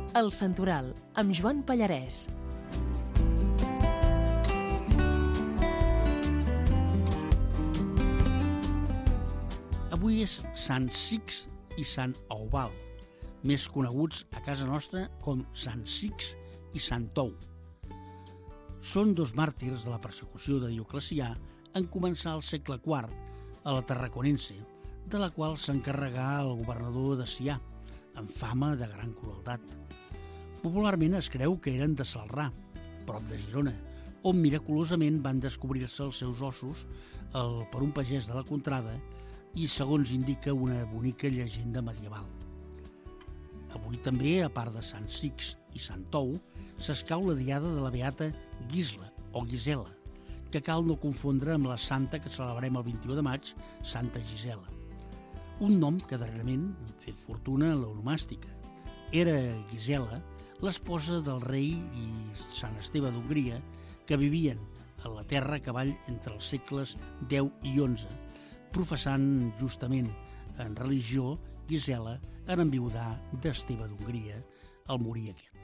El Santoral, amb Joan Pallarès. Avui és Sant Six i Sant Eubald, més coneguts a casa nostra com Sant Six i Sant Tou. Són dos màrtirs de la persecució de Dioclecià en començar el segle IV a la Tarraconense, de la qual s'encarregà el governador de Sià, amb fama de gran crueltat. Popularment es creu que eren de Celrà, prop de Girona, on miraculosament van descobrir-se els seus ossos per un pagès de la contrada i segons indica una bonica llegenda medieval. Avui també, a part de Sant Six i Sant Tou, s'escau la diada de la beata Gisla o Gisela, que cal no confondre amb la santa que celebrem el 21 de maig, Santa Gisela. Un nom que darrerament ha fet fortuna en l'onomàstica. Era Gisela l'esposa del rei i Sant Esteve d'Hongria, que vivien a la terra a cavall entre els segles X i XI, professant justament en religió Gisela en enviudar d'Esteve d'Hongria al morir aquest.